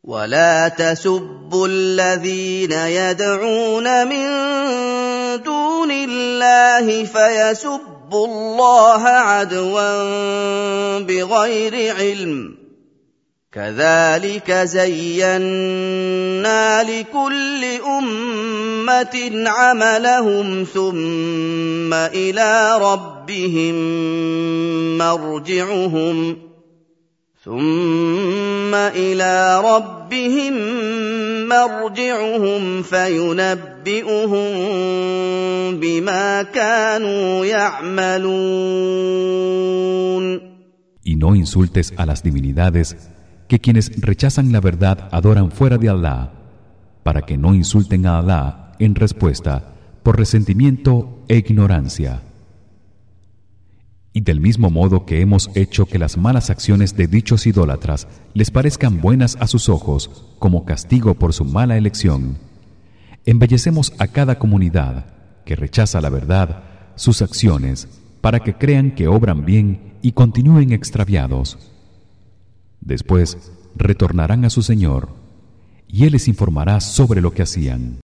ولا تسبوا الذين يدعون من دون الله فيسبوا الله عدوا بغير علم كذلك زينا لكل أمة عملهم ثم إلى ربهم مرجعهم فينبئهم بما كانوا يعملون. Y no insultes a las divinidades que quienes rechazan la verdad adoran fuera de Allah, para que no insulten a Allah en respuesta por resentimiento e ignorancia. Y del mismo modo que hemos hecho que las malas acciones de dichos idólatras les parezcan buenas a sus ojos como castigo por su mala elección, embellecemos a cada comunidad que rechaza la verdad sus acciones para que crean que obran bien y continúen extraviados. Después retornarán a su Señor y él les informará sobre lo que hacían.